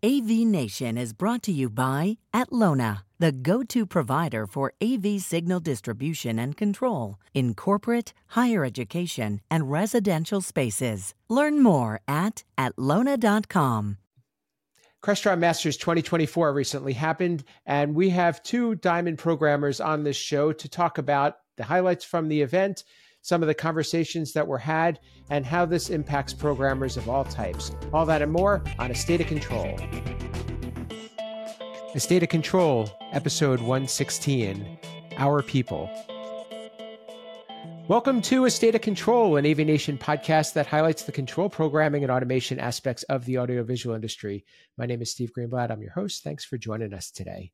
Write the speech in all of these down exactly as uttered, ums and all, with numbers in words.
A V Nation is brought to you by Atlona, the go-to provider for A V signal distribution and control in corporate, higher education, and residential spaces. Learn more at atlona dot com. Crestron Masters twenty twenty-four recently happened, and we have two Diamond programmers on this show to talk about the highlights from the event, some of the conversations that were had, and how this impacts programmers of all types. All that and more on A State of Control. A State of Control, episode one sixteen, Our People. Welcome to A State of Control, an A V Nation podcast that highlights the control programming and automation aspects of the audiovisual industry. My name is Steve Greenblatt. I'm your host. Thanks for joining us today.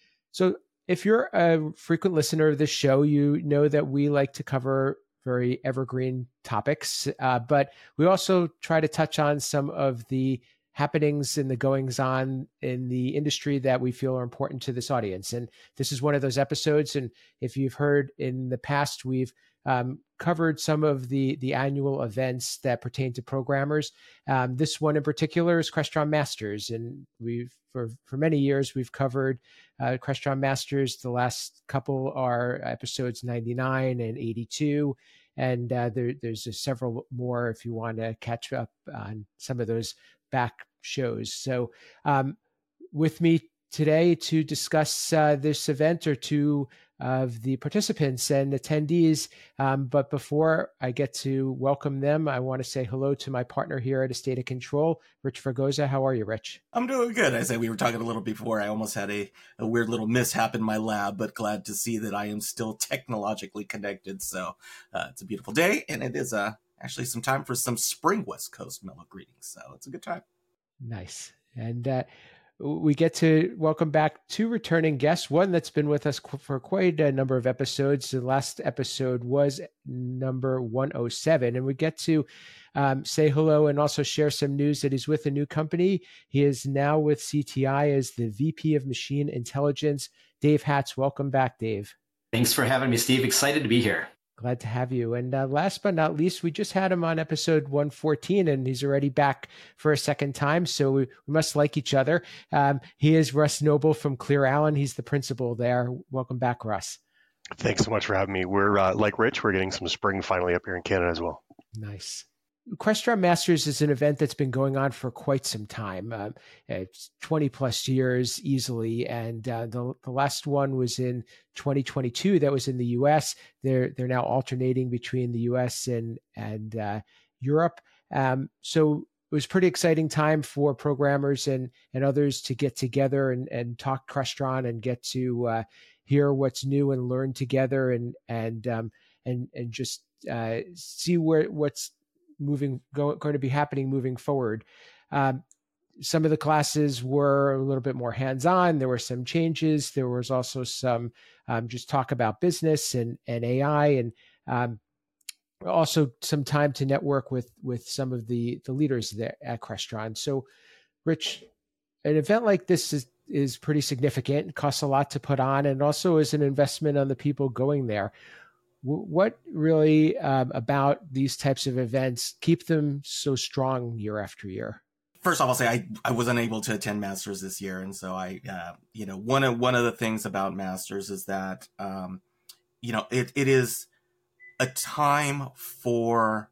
So if you're a frequent listener of this show, you know that we like to cover very evergreen topics, uh, but we also try to touch on some of the happenings and the goings on in the industry that we feel are important to this audience. And this is one of those episodes. And if you've heard in the past, we've um, covered some of the, the annual events that pertain to programmers. Um, this one in particular is Crestron Masters. And we've, for, for many years, we've covered uh, Crestron Masters. The last couple are episodes ninety-nine and eighty-two. And uh, there, there's uh, several more if you want to catch up on some of those back shows. So um, with me today to discuss uh, this event are two of the participants and attendees. Um, but before I get to welcome them, I want to say hello to my partner here at A State of Control, Rich Vergoza. How are you, Rich? I'm doing good. I said we were talking a little before. I almost had a, a weird little mishap in my lab, but glad to see that I am still technologically connected. So uh, it's a beautiful day, and it is uh, actually some time for some spring West Coast mellow greetings. So it's a good time. Nice. And uh, we get to welcome back two returning guests, one that's been with us qu- for quite a number of episodes. The last episode was number one oh seven, and we get to um, say hello and also share some news that he's with a new company. He is now with C T I as the V P of Machine Intelligence. Dave Hatz, welcome back, Dave. Thanks for having me, Steve. Excited to be here. Glad to have you. And uh, last but not least, we just had him on episode one fourteen, and he's already back for a second time. So we, we must like each other. Um, he is Russ Noble from Clear Allen. He's the principal there. Welcome back, Russ. Thanks so much for having me. We're uh, like Rich, we're getting some spring finally up here in Canada as well. Nice. Crestron Masters is an event that's been going on for quite some time. Uh, it's twenty plus years easily. And uh, the, the last one was in twenty twenty-two. That was in the U S. They're, they're now alternating between the U S and, and uh, Europe. Um, so it was a pretty exciting time for programmers and, and others to get together and, and talk Crestron and get to uh, hear what's new and learn together and, and, um, and, and just uh, see where what's moving go, going to be happening moving forward. Um, some of the classes were a little bit more hands-on. There were some changes. There was also some um, just talk about business and, and A I, and um, also some time to network with with some of the the leaders there at Crestron. So, Rich, an event like this is is pretty significant. It costs a lot to put on, and also is an investment on the people going there. What really um, about these types of events keep them so strong year after year? First off, I'll say I, I was unable to attend Masters this year. And so I, uh, you know, one of, one of the things about Masters is that, um, you know, it, it is a time for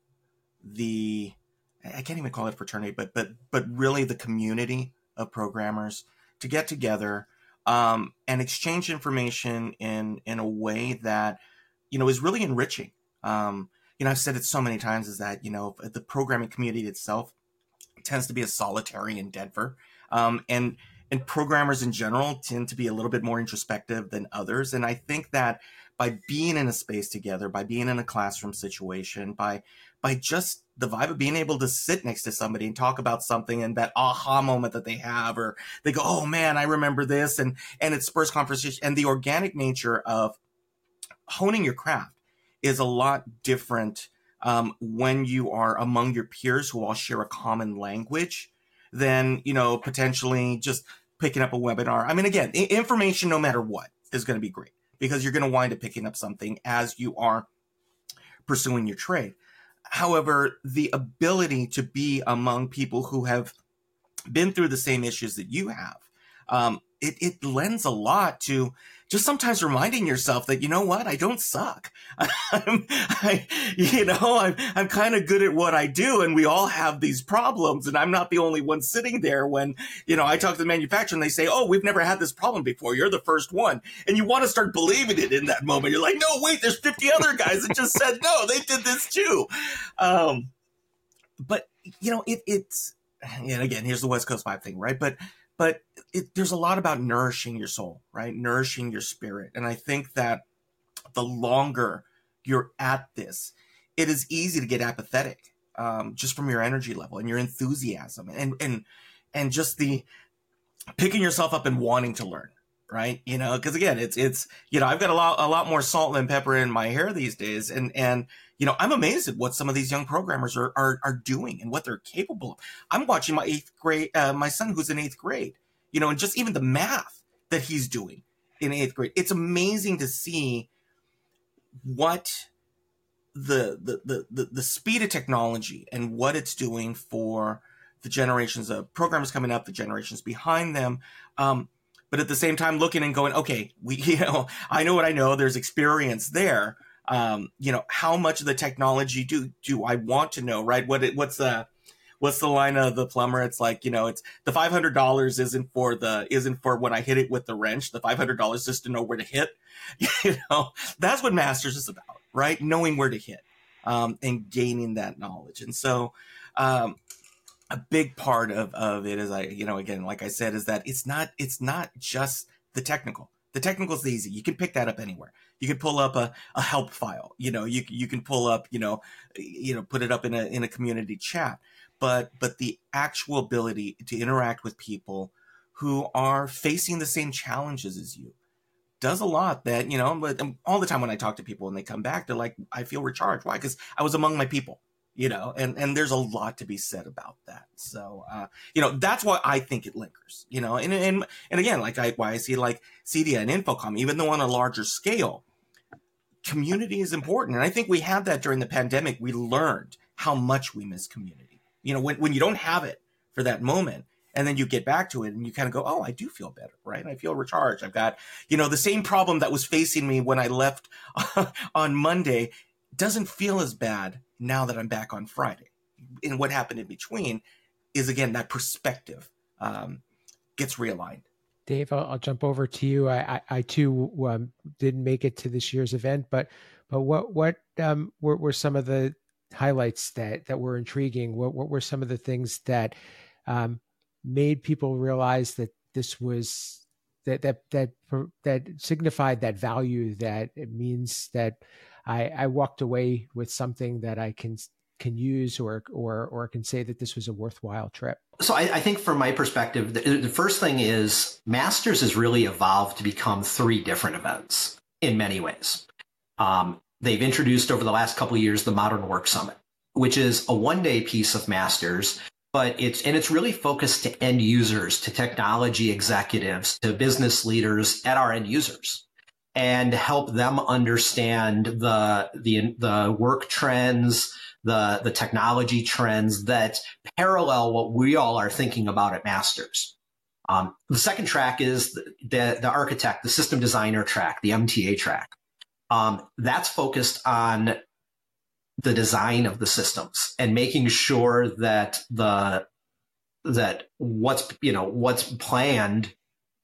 the, I can't even call it fraternity, but, but, but really the community of programmers to get together um, and exchange information in, in a way that, you know, is really enriching. Um, you know, I've said it so many times is that, you know, the programming community itself tends to be a solitary in Denver. Um, and, and programmers in general tend to be a little bit more introspective than others. And I think that by being in a space together, by being in a classroom situation, by, by just the vibe of being able to sit next to somebody and talk about something and that aha moment that they have, or they go, oh man, I remember this. And, and it spurs conversation, and the organic nature of honing your craft is a lot different um, when you are among your peers who all share a common language than, you know, potentially just picking up a webinar. I mean, again, I- information, no matter what, is going to be great because you're going to wind up picking up something as you are pursuing your trade. However, the ability to be among people who have been through the same issues that you have, um, it, it lends a lot to just sometimes reminding yourself that, you know what, I don't suck. I'm, I, you know, I'm, I'm kind of good at what I do, and we all have these problems, and I'm not the only one sitting there when, you know, I talk to the manufacturer and they say, oh, we've never had this problem before. You're the first one. And you want to start believing it in that moment. You're like, no, wait, there's fifty other guys that just said, no, they did this too. Um, but, you know, it, it's, and again, here's the West Coast Vibe thing, right? But But it, there's a lot about nourishing your soul, right? Nourishing your spirit. And I think that the longer you're at this, it is easy to get apathetic, um, just from your energy level and your enthusiasm and, and, and just the picking yourself up and wanting to learn, right? You know, because again, it's, it's, you know, I've got a lot, a lot more salt and pepper in my hair these days. And, and, you know, I'm amazed at what some of these young programmers are, are, are doing and what they're capable of. I'm watching my eighth grade, uh, my son who's in eighth grade, you know, and just even the math that he's doing in eighth grade. It's amazing to see what the, the, the, the, the speed of technology and what it's doing for the generations of programmers coming up, the generations behind them. Um, but at the same time, looking and going, okay, we, you know, I know what I know. There's experience there. Um, you know, how much of the technology do, do I want to know, right? What, it, what's the, what's the line of the plumber? It's like, you know, it's the five hundred dollars isn't for the, isn't for when I hit it with the wrench. The five hundred dollars just to know where to hit, you know, that's what Masters is about, right? Knowing where to hit, um, and gaining that knowledge. And so, um, a big part of, of it is, I, you know, again, like I said, is that it's not, it's not just the technical. The technical is easy. You can pick that up anywhere. You can pull up a, a help file, you know, you, you can pull up, you know, you know, put it up in a, in a community chat, but, but the actual ability to interact with people who are facing the same challenges as you does a lot that, you know, but all the time when I talk to people and they come back, they're like, I feel recharged. Why? Because I was among my people, you know, and, and there's a lot to be said about that. So, uh, you know, that's why I think it lingers, you know, and, and, and again, like I, why I see like C D I and Infocom, even though on a larger scale, community is important. And I think we had that during the pandemic. We learned how much we miss community, you know, when, when you don't have it for that moment and then you get back to it and you kind of go, oh, I do feel better, right? I feel recharged. I've got, you know, the same problem that was facing me when I left on Monday doesn't feel as bad now that I'm back on Friday. And what happened in between is, again, that perspective um, gets realigned. Dave, I'll, I'll jump over to you. I, I, I too um, didn't make it to this year's event, but but what what um, were, were some of the highlights that that were intriguing? What what were some of the things that um, made people realize that this was that that that that signified that value, that it means that I, I walked away with something that I can can use or or or can say that this was a worthwhile trip? So I, I think from my perspective, the, the first thing is Masters has really evolved to become three different events in many ways. Um, they've introduced over the last couple of years the Modern Work Summit, which is a one-day piece of Masters, but it's and it's really focused to end users, to technology executives, to business leaders at our end users, and help them understand the the the work trends, the the technology trends that parallel what we all are thinking about at Masters. Um, the second track is the, the the architect, the system designer track, the M T A track. Um, that's focused on the design of the systems and making sure that the that what's you know what's planned,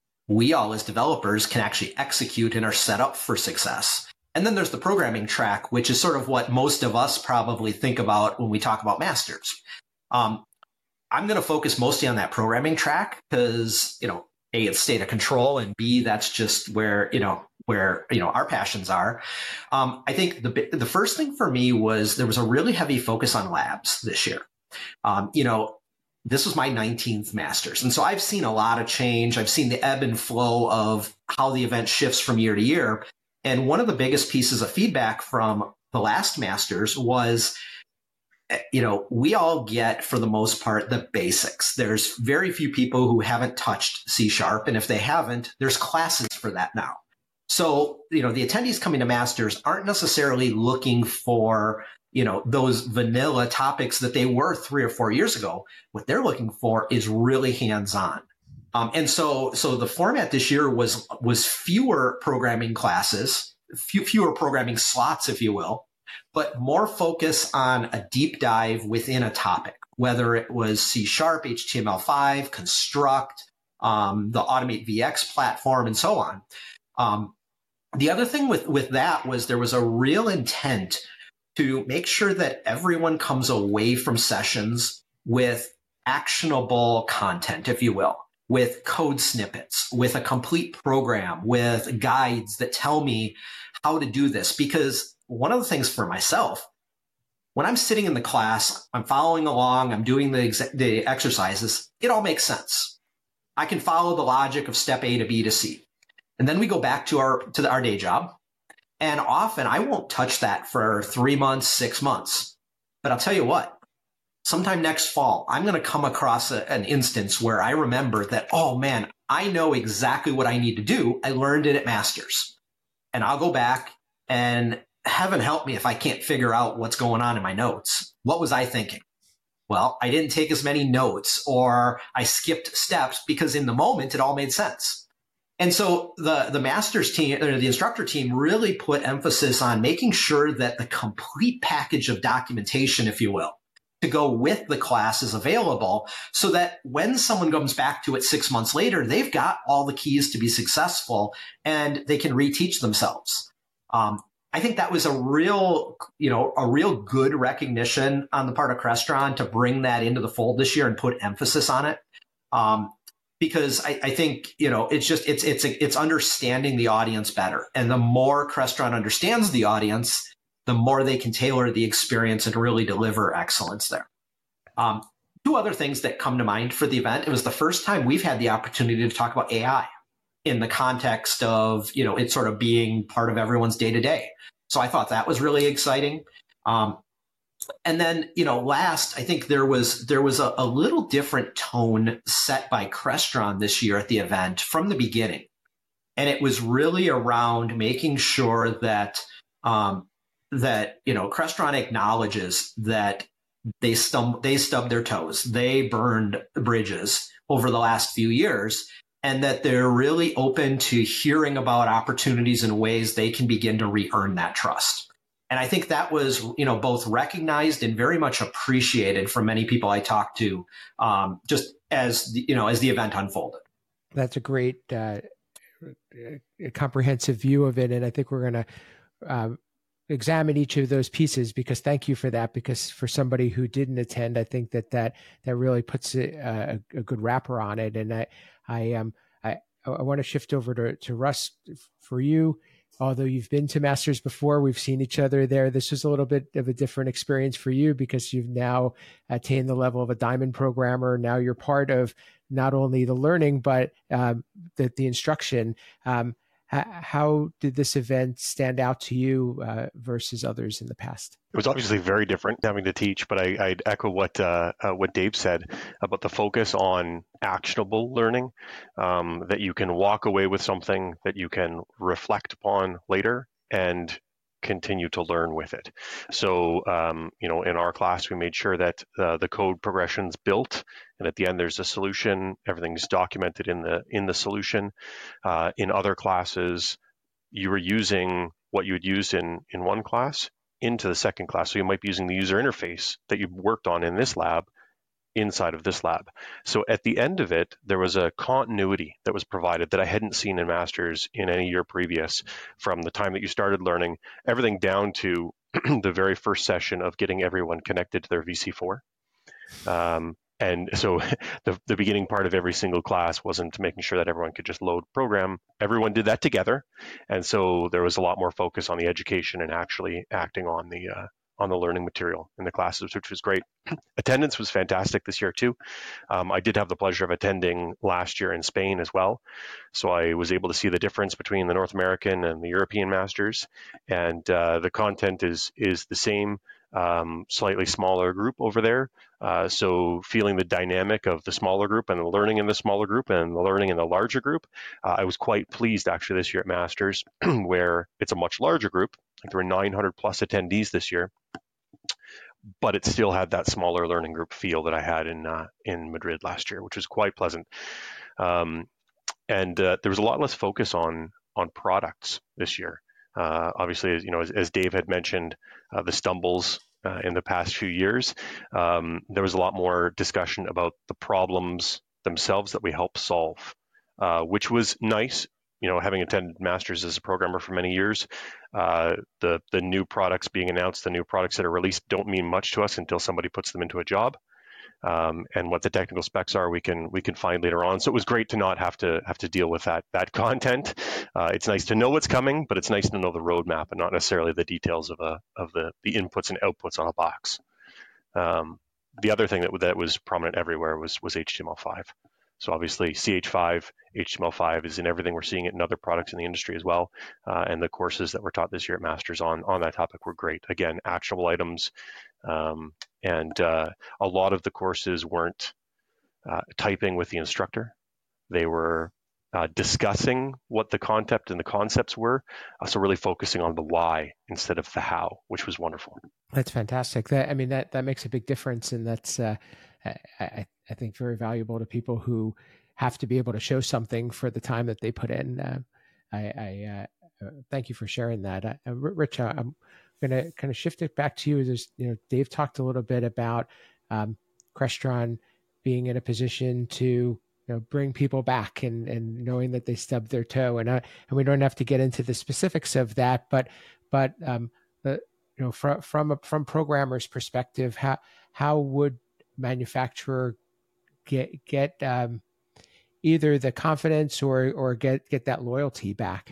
we all as developers can actually execute and are set up for success. And then there's the programming track, which is sort of what most of us probably think about when we talk about Masters. Um, I'm going to focus mostly on that programming track because, you know, A, it's state of control, and B, that's just where, you know, where, you know, our passions are. Um, I think the the first thing for me was there was a really heavy focus on labs this year. Um, you know, this was my nineteenth Masters. And so I've seen a lot of change. I've seen the ebb and flow of how the event shifts from year to year. And one of the biggest pieces of feedback from the last Masters was, you know, we all get, for the most part, the basics. There's very few people who haven't touched C Sharp. And if they haven't, there's classes for that now. So, you know, the attendees coming to Masters aren't necessarily looking for you know, those vanilla topics that they were three or four years ago. What they're looking for is really hands-on. Um, and so, so the format this year was, was fewer programming classes, few, fewer programming slots, if you will, but more focus on a deep dive within a topic, whether it was C Sharp, H T M L five, Construct, um, the Automate V X platform, and so on. Um, the other thing with, with that was there was a real intent to make sure that everyone comes away from sessions with actionable content, if you will, with code snippets, with a complete program, with guides that tell me how to do this. Because one of the things for myself, when I'm sitting in the class, I'm following along, I'm doing the, ex- the exercises, it all makes sense. I can follow the logic of step A to B to C. And then we go back to our, to the, our day job. And often I won't touch that for three months, six months. But I'll tell you what, sometime next fall, I'm going to come across a, an instance where I remember that, oh man, I know exactly what I need to do. I learned it at Masters. And I'll go back, and heaven help me if I can't figure out what's going on in my notes. What was I thinking? Well, I didn't take as many notes, or I skipped steps because in the moment it all made sense. And so the, the Masters team, or the instructor team, really put emphasis on making sure that the complete package of documentation, if you will, to go with the class is available, so that when someone comes back to it six months later, they've got all the keys to be successful and they can reteach themselves. Um, I think that was a real, you know, a real good recognition on the part of Crestron to bring that into the fold this year and put emphasis on it. Um, because I, I think, you know, it's just, it's, it's, it's understanding the audience better. And the more Crestron understands the audience, the more they can tailor the experience and really deliver excellence there. Um, two other things that come to mind for the event. It was the first time we've had the opportunity to talk about A I in the context of, you know, it sort of being part of everyone's day to day. So I thought that was really exciting. Um, and then, you know, last, I think there was, there was a, a little different tone set by Crestron this year at the event from the beginning. And it was really around making sure that, um, that, you know, Crestron acknowledges that they stumb, they stubbed their toes, they burned bridges over the last few years, and that they're really open to hearing about opportunities and ways they can begin to re-earn that trust. And I think that was, you know, both recognized and very much appreciated from many people I talked to, um, just as the, you know, as the event unfolded. That's a great, uh, comprehensive view of it, and I think we're going to um, examine each of those pieces, because thank you for that, because for somebody who didn't attend, I think that that, that really puts a, a, a good wrapper on it. And I, I, um, I, I want to shift over to, to Russ for you. Although you've been to Masters before, we've seen each other there. This was a little bit of a different experience for you because you've now attained the level of a diamond programmer. Now you're part of not only the learning, but um, the, the instruction. Um, How did this event stand out to you uh, versus others in the past? It was obviously very different having to teach, but I, I'd echo what uh, uh, what Dave said about the focus on actionable learning, um, that you can walk away with something that you can reflect upon later and continue to learn with it. So, um, you know, in our class, we made sure that uh, the code progression's built, and at the end there's a solution. Everything's documented in the in the solution. Uh, in other classes, you were using what you would use in in one class into the second class. So you might be using the user interface that you worked on in this lab inside of this lab. So at the end of it, there was a continuity that was provided that I hadn't seen in Masters in any year previous, from the time that you started learning, everything down to the very first session of getting everyone connected to their V C four. Um, and so the, the beginning part of every single class wasn't making sure that everyone could just load program. Everyone did that together. And so there was a lot more focus on the education and actually acting on the uh, on the learning material in the classes, which was great. Attendance was fantastic this year too. Um, I did have the pleasure of attending last year in Spain as well. So I was able to see the difference between the North American and the European Masters. And uh, the content is is the same, um, slightly smaller group over there. Uh, so feeling the dynamic of the smaller group and the learning in the smaller group and the learning in the larger group, uh, I was quite pleased actually this year at Masters, where it's a much larger group. Like there were nine hundred plus attendees this year. but it still had that smaller learning group feel that I had in uh, in Madrid last year, which was quite pleasant. Um, and uh, there was a lot less focus on on products this year. Uh, obviously, as you know, as, as Dave had mentioned, uh, the stumbles uh, in the past few years, um, there was a lot more discussion about the problems themselves that we help solve, uh, which was nice. You know, having attended Masters as a programmer for many years, uh, the the new products being announced, the new products that are released don't mean much to us until somebody puts them into a job. Um, and what the technical specs are, we can we can find later on. So it was great to not have to have to deal with that that content. Uh, it's nice to know what's coming, but it's nice to know the roadmap and not necessarily the details of a of the the inputs and outputs on a box. Um, the other thing that that was prominent everywhere was was H T M L five. So obviously C H five, H T M L five is in everything. We're seeing it in other products in the industry as well. Uh, and the courses that were taught this year at Masters on, on that topic were great. Again, actionable items. Um, and uh, a lot of the courses weren't uh, typing with the instructor. They were uh, discussing what the concept and the concepts were. Uh, so really focusing on the why instead of the how, which was wonderful. That's fantastic. That I mean, that, that makes a big difference. And that's, uh, I, I, I think, very valuable to people who have to be able to show something for the time that they put in. Uh, I, I uh, thank you for sharing that. Uh, Rich, uh, I'm going to kind of shift it back to you. There's, you know, Dave talked a little bit about um, Crestron being in a position to, you know, bring people back and, and knowing that they stubbed their toe. And, uh, and we don't have to get into the specifics of that, but, but um, the, you know, from, from a from programmer's perspective, how, how would manufacturer get get um, either the confidence or or get get that loyalty back?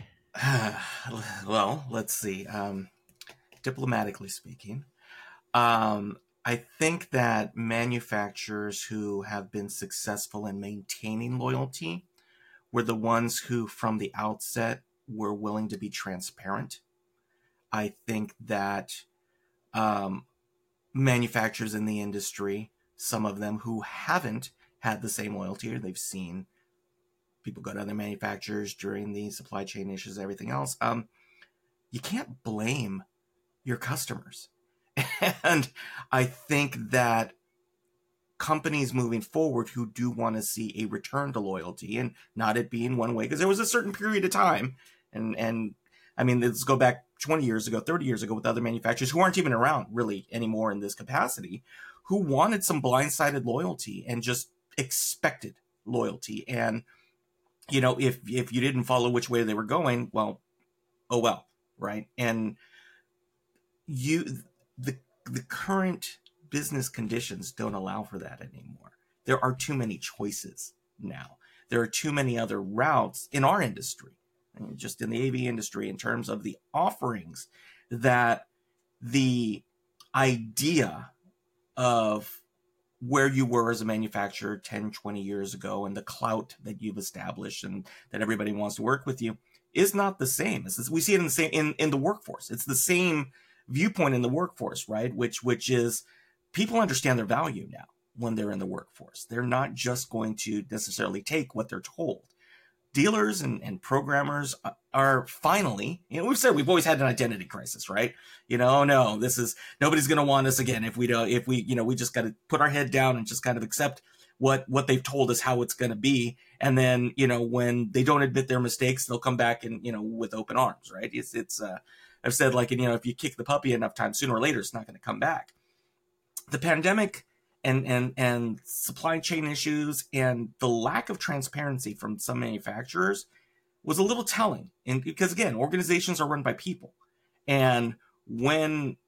Well, let's see. Um, diplomatically speaking, um, I think that manufacturers who have been successful in maintaining loyalty were the ones who, from the outset, were willing to be transparent. I think that um, manufacturers in the industry, some of them who haven't had the same loyalty, or they've seen people go to other manufacturers during the supply chain issues, everything else, um, you can't blame your customers. And I think that companies moving forward who do want to see a return to loyalty, and not it being one way, because there was a certain period of time, and and I mean, let's go back twenty years ago, thirty years ago with other manufacturers who aren't even around really anymore in this capacity, who wanted some blindsided loyalty and just expected loyalty. And, you know, if if you didn't follow which way they were going, well, oh well, right? And you, the the current business conditions don't allow for that anymore. There are too many choices now. There are too many other routes in our industry, just in the A V industry, in terms of the offerings, that the idea of where you were as a manufacturer ten, twenty years ago and the clout that you've established and that everybody wants to work with you is not the same. It's, we see it in the same in, in the workforce. It's the same viewpoint in the workforce, right? Which which is people understand their value now when they're in the workforce. They're not just going to necessarily take what they're told. Dealers and, and programmers are finally, you know, we've said we've always had an identity crisis, right? You know, no, this is, nobody's going to want us again if we don't, if we, you know, we just got to put our head down and just kind of accept what, what they've told us how it's going to be. And then, you know, when they don't admit their mistakes, they'll come back and, you know, with open arms, right? It's, it's, uh, I've said, like, you know, if you kick the puppy enough times, sooner or later, it's not going to come back. The pandemic and, and, and supply chain issues and the lack of transparency from some manufacturers was a little telling. And because, again, organizations are run by people. And when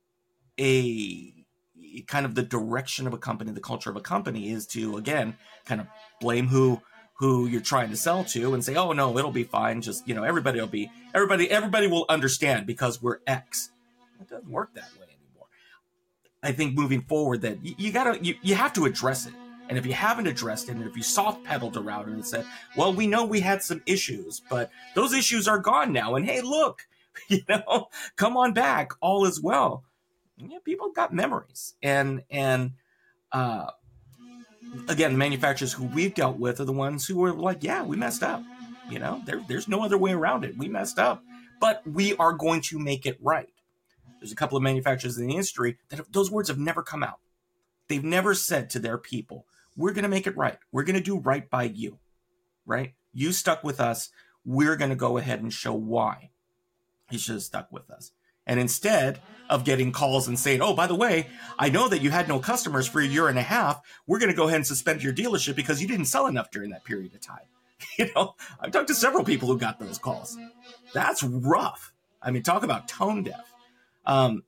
a kind of the direction of a company, the culture of a company is to, again, kind of blame who who you're trying to sell to and say, oh, no, it'll be fine. Just, you know, everybody will be, everybody, everybody will understand because we're X. It doesn't work that way anymore. I think moving forward that you, you gotta, you, you have to address it. And if you haven't addressed it, and if you soft pedaled around it and said, well, we know we had some issues, but those issues are gone now. And hey, look, you know, come on back, all is well. Yeah, people got memories. And, and, uh, again, the manufacturers who we've dealt with are the ones who were like, yeah, we messed up. You know, there, there's no other way around it. We messed up, but we are going to make it right. there's a couple of manufacturers in the industry that have, those words have never come out. They've never said to their people, we're going to make it right. We're going to do right by you, right? You stuck with us. We're going to go ahead and show why you should have stuck with us. And instead of getting calls and saying, oh, by the way, I know that you had no customers for a year and a half. We're going to go ahead and suspend your dealership because you didn't sell enough during that period of time. You know, I've talked to several people who got those calls. That's rough. I mean, talk about tone deaf. Um,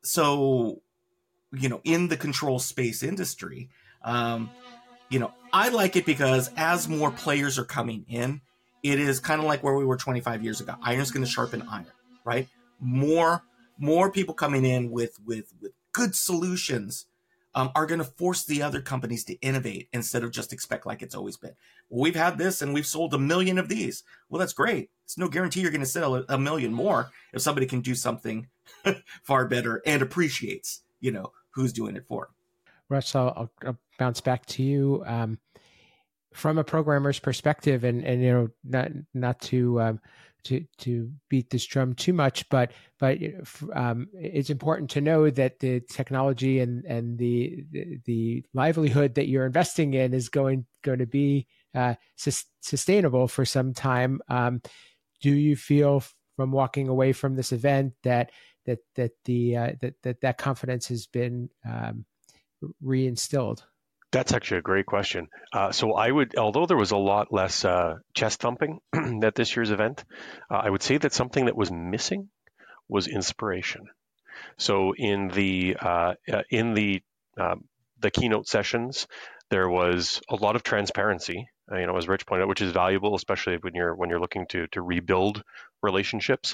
so, you know, in the control space industry, um, you know, I like it because as more players are coming in, it is kind of like where we were twenty-five years ago. Iron's going to sharpen iron, right? More more people coming in with with with good solutions um, are going to force the other companies to innovate instead of just expect like it's always been. Well, we've had this and we've sold a million of these. Well, that's great. It's no guarantee you're going to sell a, a million more if somebody can do something far better and appreciates, you know, who's doing it for them. Russ, I'll, I'll bounce back to you. Um, from a programmer's perspective, and, and you know, not not to um, to to beat this drum too much, but but um, it's important to know that the technology and and the, the the livelihood that you're investing in is going going to be uh, sus- sustainable for some time. Um, do you feel from walking away from this event that that that the uh, that that that confidence has been um, reinstilled? That's actually a great question. Uh, so I would, although there was a lot less uh, chest thumping at this year's event, uh, I would say that something that was missing was inspiration. So in the uh, uh, in the uh, the keynote sessions, there was a lot of transparency. Uh, you know, as Rich pointed out, which is valuable, especially when you're when you're looking to to rebuild relationships.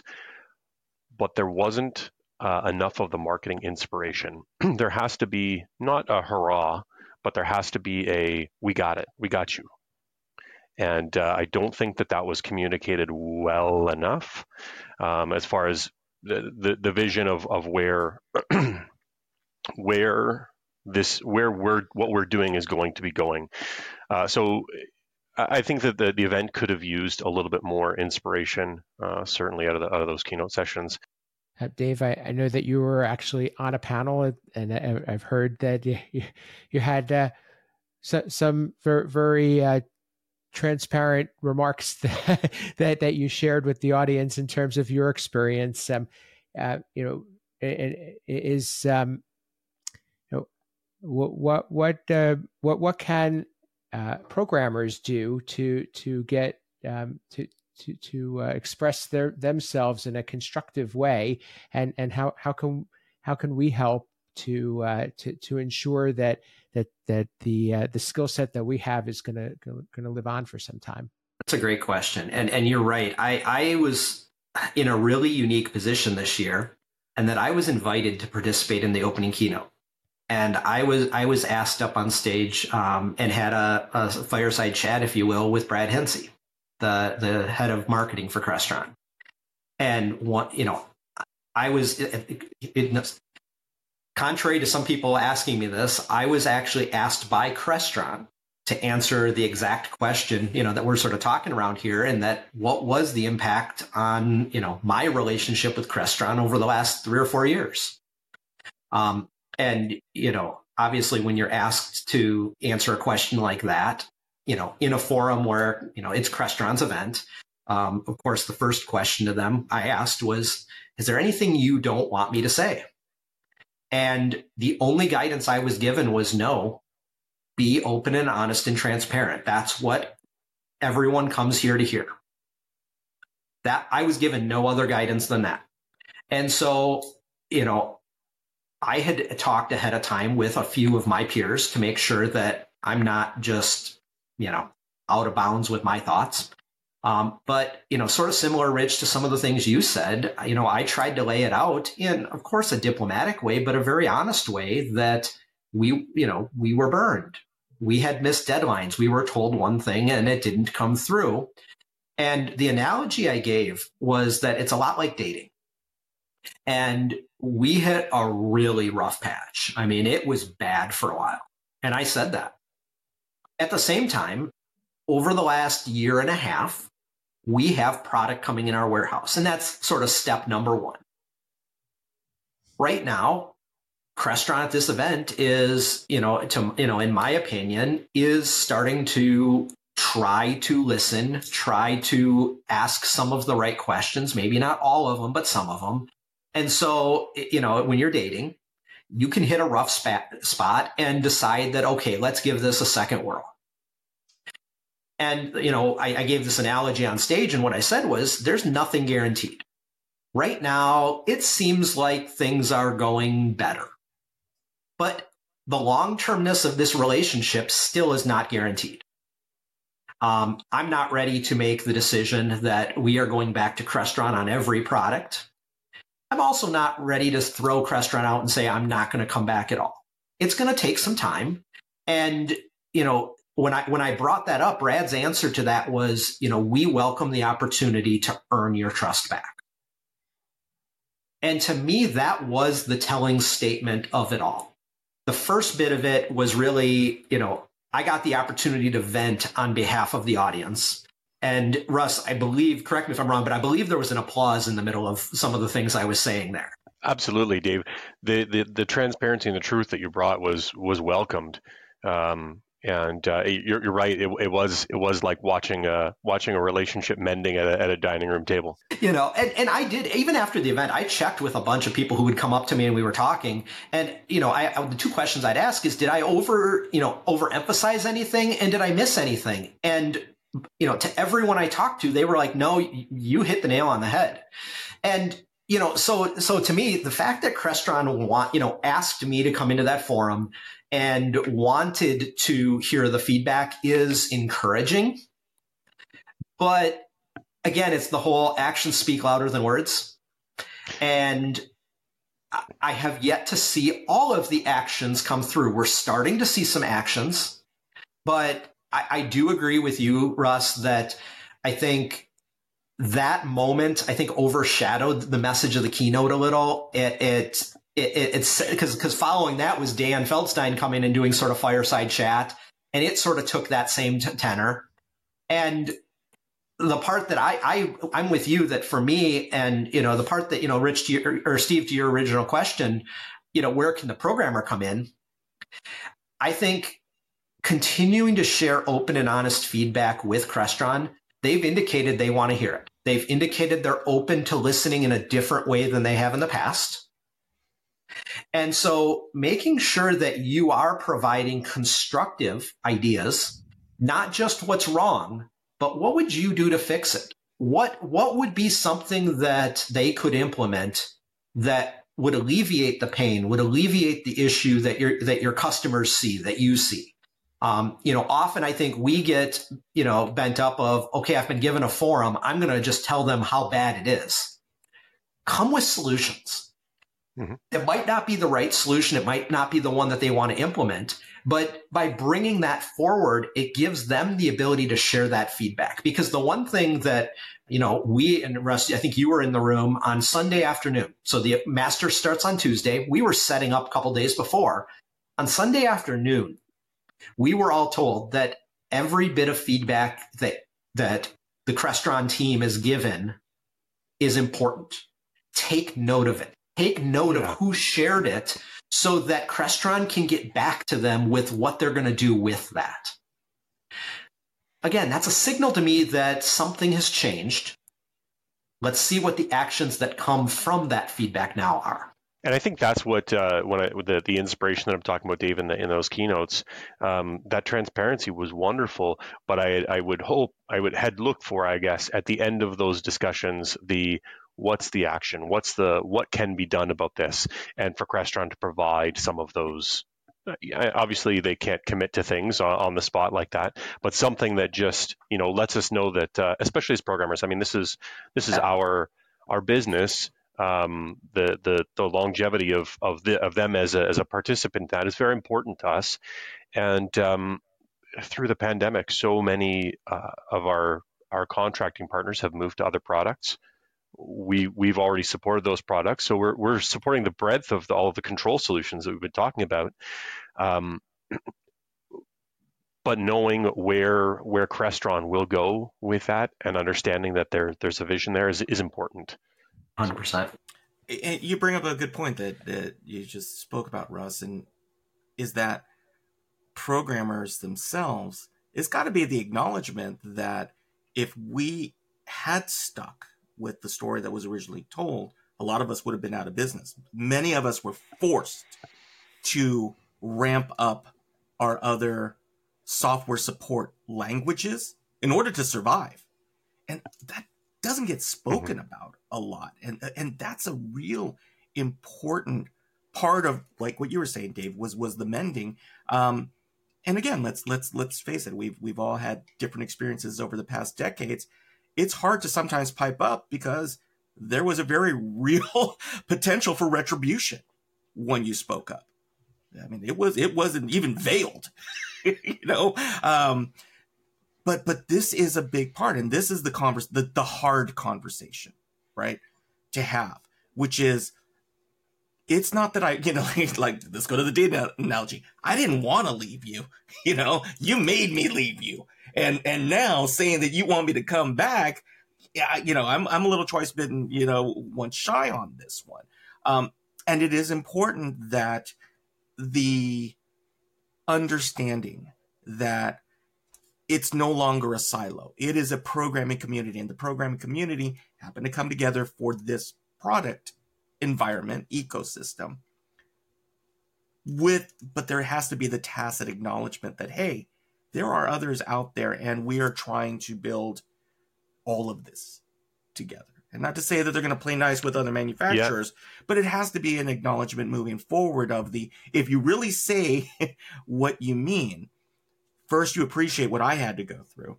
But there wasn't uh, enough of the marketing inspiration. There has to be not a hurrah, but there has to be a, we got it, we got you. And uh, I don't think that that was communicated well enough um, as far as the, the, the vision of, of where, where this, where we're, what we're doing is going to be going. Uh, so I think that the, the event could have used a little bit more inspiration, uh, certainly out of the, out of those keynote sessions. Uh, Dave, I, I know that you were actually on a panel, and I, I've heard that you, you had uh, so, some very, very uh, transparent remarks that, that that you shared with the audience in terms of your experience. Um, uh, you know, it, it is um, you know what what what uh, what what can uh, programmers do to to get um, to to to uh, express their themselves in a constructive way, and and how how can how can we help to uh, to to ensure that that that the uh, the skill set that we have is going to going to live on for some time? That's a great question, and and you're right. I I was in a really unique position this year, and that I was invited to participate in the opening keynote, and I was I was asked up on stage um, and had a, a fireside chat, if you will, with Brad Hensey, the the head of marketing for Crestron. And what, you know, I was, it, it, contrary to some people asking me this, I was actually asked by Crestron to answer the exact question, you know, that we're sort of talking around here, and that what was the impact on, you know, my relationship with Crestron over the last three or four years. Um, and, you know, obviously when you're asked to answer a question like that, you know, in a forum where, you know, it's Crestron's event, um, of course, the first question to them I asked was, is there anything you don't want me to say? And the only guidance I was given was no, be open and honest and transparent. That's what everyone comes here to hear. That I was given no other guidance than that. And so, you know, I had talked ahead of time with a few of my peers to make sure that I'm not just, you know, out of bounds with my thoughts. Um, but, you know, sort of similar, Rich, to some of the things you said, you know, I tried to lay it out in, of course, a diplomatic way, but a very honest way that we, you know, we were burned. We had missed deadlines. We were told one thing and it didn't come through. And the analogy I gave was that it's a lot like dating. And we hit a really rough patch. I mean, it was bad for a while. And I said that. At the same time, over the last year and a half, we have product coming in our warehouse. And that's sort of step number one. right now, Crestron at this event is, you know, to, you know, in my opinion, is starting to try to listen, try to ask some of the right questions, maybe not all of them, but some of them. And so, you know, when you're dating, you can hit a rough spot and decide that, okay, let's give this a second whirl. And, you know, I, I gave this analogy on stage, and what I said was, there's nothing guaranteed. Right now, it seems like things are going better. But the long-termness of this relationship still is not guaranteed. Um, I'm not ready to make the decision that we are going back to Crestron on every product. I'm also not ready to throw Crestron out and say I'm not going to come back at all. It's going to take some time. And, you know, when I when I brought that up, Brad's answer to that was, you know, we welcome the opportunity to earn your trust back. And to me, that was the telling statement of it all. The first bit of it was really, you know, I got the opportunity to vent on behalf of the audience. And Russ, I believe, correct me if I'm wrong, but I believe there was an applause in the middle of some of the things I was saying there. Absolutely, Dave. The the, the transparency and the truth that you brought was was welcomed. Um, and uh, you're, you're right. It, it was it was like watching a watching a relationship mending at a, at a dining room table. You know, and, and I did, even after the event, I checked with a bunch of people who would come up to me and we were talking. And, you know, I, I the two questions I'd ask is, did I over, you know, overemphasize anything? And did I miss anything? And, you know, to everyone I talked to, they were like, no, you hit the nail on the head. And, you know, so so to me, the fact that Crestron want, you know, asked me to come into that forum and wanted to hear the feedback is encouraging. But again, it's the whole actions speak louder than words. And I have yet to see all of the actions come through. We're starting to see some actions, but I, I do agree with you, Russ, that I think that moment, I think, overshadowed the message of the keynote a little. It, it, it it's because because following that was Dan Feldstein coming and doing sort of fireside chat, and it sort of took that same t- tenor. And the part that I, I I'm with you that for me, and you know, the part that, you know, Rich to your, or Steve, to your original question, you know, where can the programmer come in? I think continuing to share open and honest feedback with Crestron. They've indicated they want to hear it. They've indicated they're open to listening in a different way than they have in the past. And so making sure that you are providing constructive ideas, not just what's wrong, but what would you do to fix it? What, what would be something that they could implement that would alleviate the pain, would alleviate the issue that your, that your customers see, that you see? Um, you know, often I think we get, you know, bent up of, okay, I've been given a forum, I'm going to just tell them how bad it is. Come with solutions. Mm-hmm. It might not be the right solution. It might not be the one that they want to implement. But by bringing that forward, it gives them the ability to share that feedback. Because the one thing that, you know, we and Rusty, I think you were in the room on Sunday afternoon. So the master starts on Tuesday. We were setting up a couple days before. On Sunday afternoon, we were all told that every bit of feedback that that the Crestron team is given is important. Take note of it. Take note yeah. of who shared it so that Crestron can get back to them with what they're going to do with that. Again, that's a signal to me that something has changed. Let's see what the actions that come from that feedback now are. And I think that's what uh, when I, the the inspiration that I'm talking about, Dave, in, the, in those keynotes, um, that transparency was wonderful. But I I would hope I would had looked for, I guess, at the end of those discussions, the what's the action, what's the what can be done about this, and for Crestron to provide some of those. Obviously, they can't commit to things on, on the spot like that, but something that just, you know, lets us know that, uh, especially as programmers. I mean, this is this is our our business. Um, the the the longevity of of the of them as a as a participant, that is very important to us. And um, through the pandemic, so many uh, of our our contracting partners have moved to other products. We we've already supported those products, so we're we're supporting the breadth of the, all of the control solutions that we've been talking about. Um, but knowing where where Crestron will go with that and understanding that there there's a vision there is is important. one hundred percent. And you bring up a good point that, that you just spoke about, Russ, and is that programmers themselves, it's got to be the acknowledgement that if we had stuck with the story that was originally told, a lot of us would have been out of business. Many of us were forced to ramp up our other software support languages in order to survive. And that doesn't get spoken mm-hmm. about a lot. And, and that's a real important part of, like what you were saying, Dave, was, was the mending. Um, and again, let's, let's, let's face it. We've, we've all had different experiences over the past decades. It's hard to sometimes pipe up because there was a very real potential for retribution when you spoke up. I mean, it was, it wasn't even veiled, you know? Um, but, but this is a big part. And this is the converse, the, the hard conversation, right? To have, which is, it's not that I, you know, like, like let's go to the data analogy. I didn't want to leave you, you know, you made me leave you. And, and now saying that you want me to come back, yeah, you know, I'm, I'm a little choice bitten, you know, one shy on this one. Um, and it is important that the understanding that it's no longer a silo. It is a programming community, and the programming community happened to come together for this product environment ecosystem with, but there has to be the tacit acknowledgement that, hey, there are others out there and we are trying to build all of this together. And not to say that they're going to play nice with other manufacturers, yeah. but it has to be an acknowledgement moving forward of the, if you really say what you mean, first, you appreciate what I had to go through.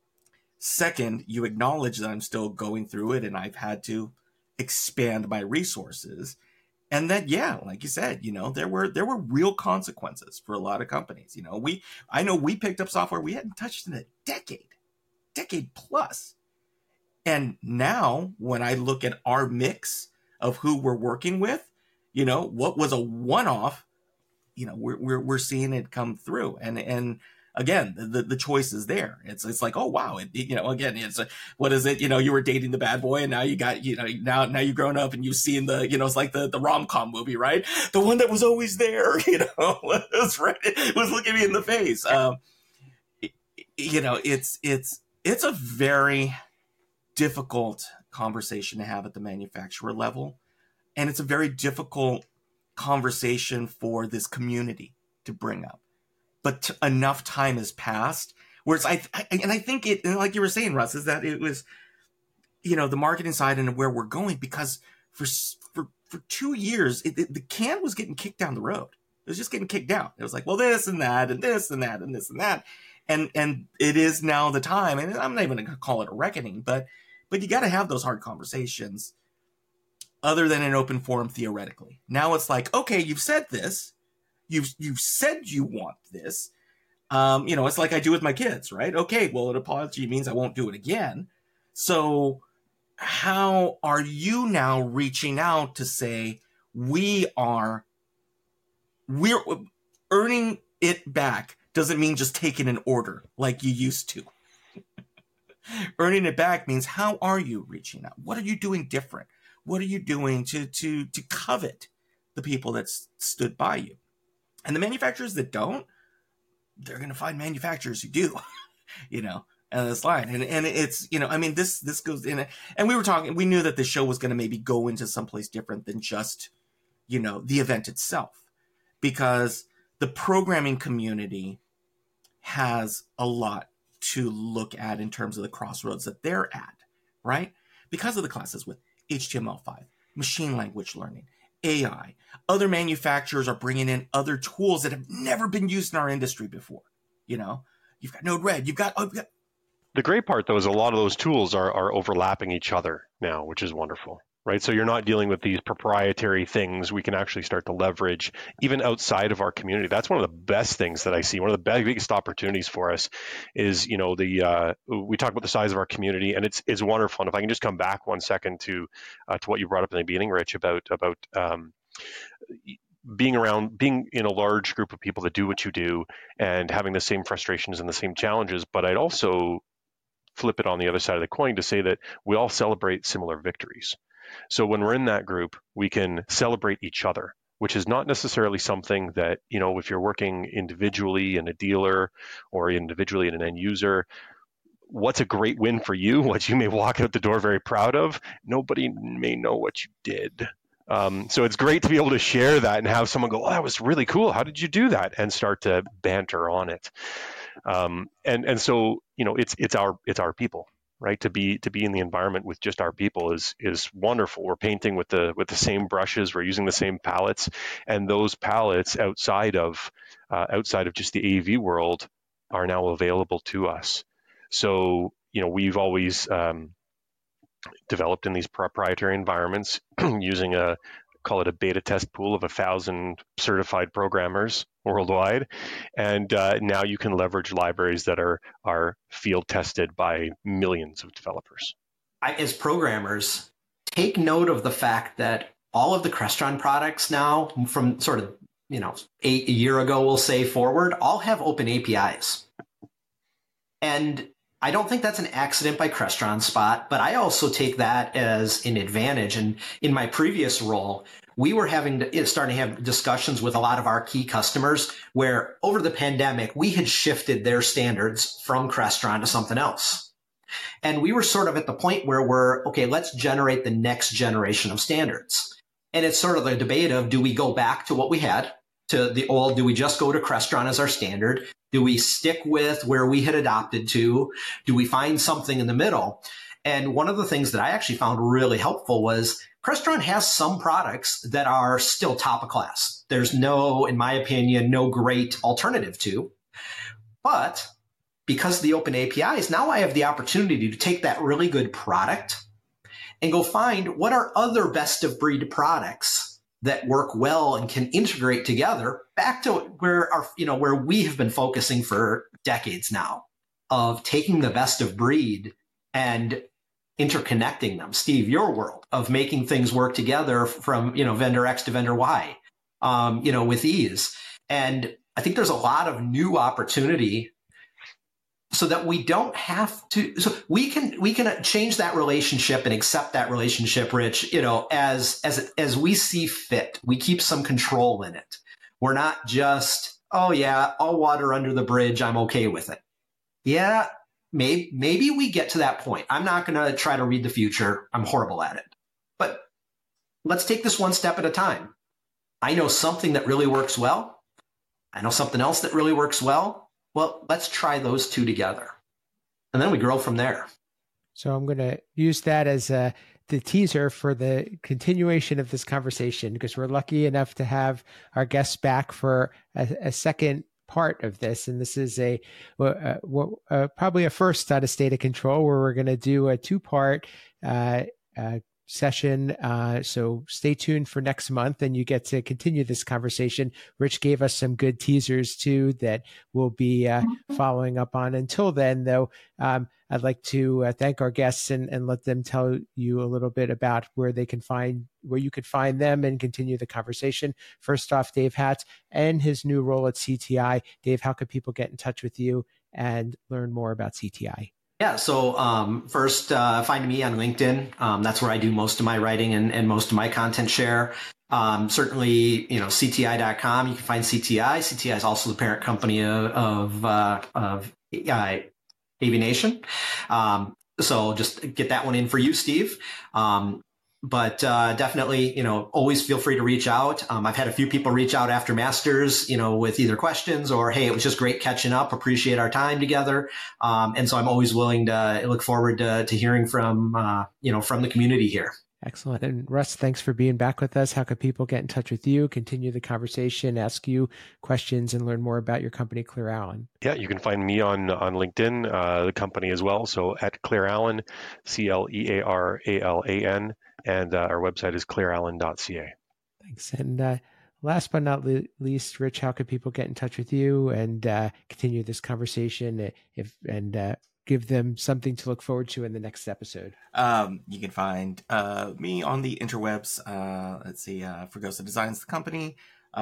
Second, you acknowledge that I'm still going through it and I've had to expand my resources. And that, yeah, like you said, you know, there were there were real consequences for a lot of companies. You know, we I know we picked up software we hadn't touched in a decade, decade plus. And now when I look at our mix of who we're working with, you know, what was a one-off, you know, we're we're we're seeing it come through. And and again, the the choice is there. It's it's like, oh wow, it, you know, again, it's a, what is it? You know, you were dating the bad boy, and now you got, you know, now now you've grown up and you've seen the, you know, it's like the the rom-com movie, right? The one that was always there, you know, was right, was looking me in the face. Um, it, you know, it's it's it's a very difficult conversation to have at the manufacturer level, and it's a very difficult conversation for this community to bring up. But t- enough time has passed where it's, I, I, and I think it, and like you were saying, Russ, is that it was, you know, the marketing side and where we're going, because for, for, for two years, it, it, the can was getting kicked down the road. It was just getting kicked down. It was like, well, this and that, and this and that, and this and that. And, and it is now the time, and I'm not even going to call it a reckoning, but, but you got to have those hard conversations other than an open forum theoretically. Now it's like, okay, you've said this. You've, you've said you want this. Um, you know, it's like I do with my kids, right? Okay, well, an apology means I won't do it again. So how are you now reaching out to say we are, we're earning it back doesn't mean just taking an order like you used to. Earning it back means, how are you reaching out? What are you doing different? What are you doing to, to, to covet the people that stood by you? And the manufacturers that don't, they're going to find manufacturers who do, you know, and this line. And, and it's, you know, I mean, this, this goes in, and we were talking, we knew that the show was going to maybe go into someplace different than just, you know, the event itself, because the programming community has a lot to look at in terms of the crossroads that they're at, right? Because of the classes with H T M L five, machine language learning, A I. Other manufacturers are bringing in other tools that have never been used in our industry before. You know, you've got Node-RED, you've got, oh, you've got... The great part, though, is a lot of those tools are, are overlapping each other now, which is wonderful, right? So you're not dealing with these proprietary things. We can actually start to leverage even outside of our community. That's one of the best things that I see. One of the biggest opportunities for us is, you know, the uh, we talk about the size of our community, and it's it's wonderful. And if I can just come back one second to uh, to what you brought up in the beginning, Rich, about about um, being around, being in a large group of people that do what you do and having the same frustrations and the same challenges. But I'd also flip it on the other side of the coin to say that we all celebrate similar victories. So when we're in that group, we can celebrate each other, which is not necessarily something that, you know, if you're working individually in a dealer or individually in an end user, what's a great win for you, what you may walk out the door very proud of, nobody may know what you did. Um, so it's great to be able to share that and have someone go, oh, that was really cool. How did you do that? And start to banter on it. Um, and, and so, you know, it's, it's our, it's our people, right? To be, to be in the environment with just our people is, is wonderful. We're painting with the, with the same brushes, we're using the same palettes, and those palettes outside of, uh, outside of just the A V world are now available to us. So, you know, we've always, um, developed in these proprietary environments using a, call it a beta test pool of a thousand certified programmers worldwide. And uh, now you can leverage libraries that are, are field tested by millions of developers. I, as programmers, take note of the fact that all of the Crestron products now from sort of, you know, eight, a year ago, we'll say forward, all have open A P Is. And I don't think that's an accident by Crestron, Spot, but I also take that as an advantage. And in my previous role, we were having to, starting to have discussions with a lot of our key customers where over the pandemic, we had shifted their standards from Crestron to something else. And we were sort of at the point where we're, okay, let's generate the next generation of standards. And it's sort of the debate of, do we go back to what we had, to the old, do we just go to Crestron as our standard? Do we stick with where we had adopted to? Do we find something in the middle? And one of the things that I actually found really helpful was Crestron has some products that are still top of class. There's no, in my opinion, no great alternative to. But because of the open A P Is, now I have the opportunity to take that really good product and go find what are other best of breed products that work well and can integrate together back to where our, you know, where we have been focusing for decades now, of taking the best of breed and interconnecting them. Steve, your world of making things work together from, you know, vendor X to vendor Y, um, you know, with ease. And I think there's a lot of new opportunity so that we don't have to, so we can, we can change that relationship and accept that relationship, Rich, you know, as, as, as we see fit. We keep some control in it. We're not just, oh yeah, all water under the bridge, I'm okay with it. Yeah, maybe, maybe we get to that point. I'm not going to try to read the future. I'm horrible at it. But let's take this one step at a time. I know something that really works well. I know something else that really works well. Well, let's try those two together. And then we grow from there. So I'm going to use that as uh, the teaser for the continuation of this conversation, because we're lucky enough to have our guests back for a, a second part of this. And this is a uh, uh, probably a first out of State of Control, where we're going to do a two-part uh, uh, session. Uh, so stay tuned for next month and you get to continue this conversation. Rich gave us some good teasers too that we'll be uh, following up on. Until then, though, um, I'd like to uh, thank our guests and, and let them tell you a little bit about where they can find, where you could find them and continue the conversation. First off, Dave Hatz and his new role at C T I. Dave, how could people get in touch with you and learn more about C T I? Yeah, so um, first, uh, find me on LinkedIn. Um, that's where I do most of my writing and, and most of my content share. Um, certainly, you know, C T I dot com, you can find C T I. C T I is also the parent company of, of, uh, of uh, Aviation. Um, so just get that one in for you, Steve. Um, But uh, definitely, you know, always feel free to reach out. Um, I've had a few people reach out after Masters, you know, with either questions or, hey, it was just great catching up. Appreciate our time together. Um, and so I'm always willing to look forward to, to hearing from, uh, you know, from the community here. Excellent. And Russ, thanks for being back with us. How can people get in touch with you, continue the conversation, ask you questions, and learn more about your company, Clear Allen? Yeah, you can find me on on LinkedIn, uh, the company as well. So at Clear Allen, C L E A R A L A N. And uh, our website is clear allen dot c a. Thanks. And uh, last but not le- least, Rich, how could people get in touch with you and uh, continue this conversation if and uh, give them something to look forward to in the next episode? Um, you can find uh, me on the interwebs. Uh, let's see, uh, Fregosa Designs the company,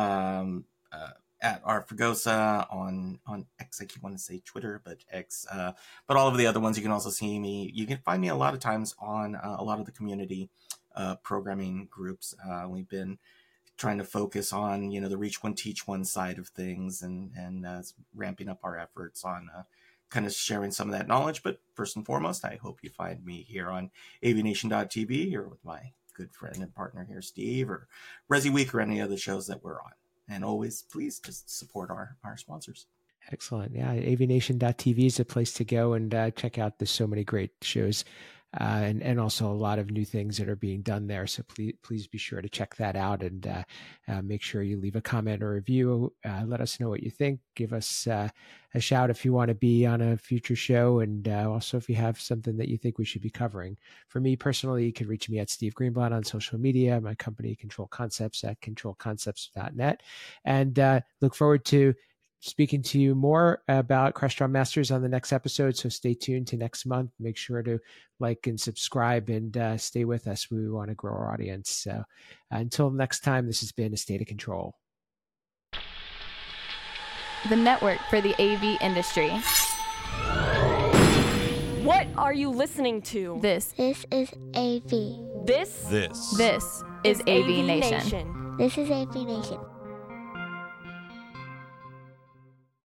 um, uh, at R Fregosa on, on X. I keep wanting to say Twitter, but X. Uh, but all of the other ones, you can also see me. You can find me a lot of times on uh, a lot of the community uh, programming groups. Uh, we've been trying to focus on, you know, the Reach One, Teach One side of things, and and uh, ramping up our efforts on uh, kind of sharing some of that knowledge. But first and foremost, I hope you find me here on aviation dot t v, here with my good friend and partner here, Steve, or Resi Week, or any other shows that we're on. And always, please just support our, our sponsors. Excellent. Yeah, aviation dot t v is a place to go and uh, check out. There's so many great shows uh, and, and also a lot of new things that are being done there. So please, please be sure to check that out, and uh, uh, make sure you leave a comment or review. Uh, let us know what you think. Give us uh, a shout if you want to be on a future show. And uh, also if you have something that you think we should be covering. For me personally, you can reach me at Steve Greenblatt on social media, my company Control Concepts at control concepts dot net. And uh, look forward to speaking to you more about Crestron Masters on the next episode. So stay tuned to next month. Make sure to like and subscribe, and uh, stay with us. We want to grow our audience. So uh, until next time, this has been A State of Control, the network for the A V industry. What are you listening to? This. This is A V. This. This. This is, is A V Nation. Nation. This is A V Nation.